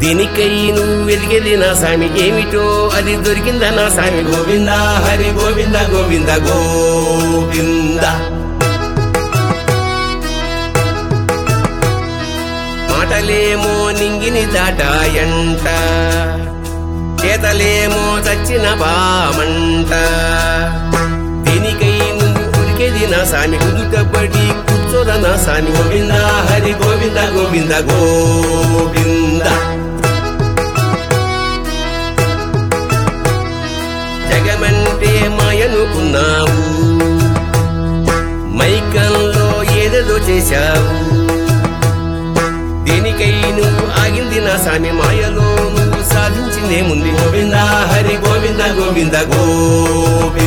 దీనికై నువ్వు వెతికేది నా స్వామి ఏమిటో అది దొరికిందా నా స్వామి గోవింద హరి గోవింద గోవింద గోవింద మాటలేమో నింగిని దాటాయంట చేతలేమో చచ్చిన బామంట దీనికై నువ్వు ఉరికేది నా స్వామి కుదుటపడి కూర్చోద నా స్వామి గోవింద హరి గోవింద గోవింద గోవింద జగమంటే మాయనుకున్నావు మైకంలో ఏదేదో చేశావు దేనికై నువ్వు ఆగింది నా స్వామి మాయలో నువ్వు సాధించిందేముంది గోవింద హరి గోవింద గోవింద గోవింద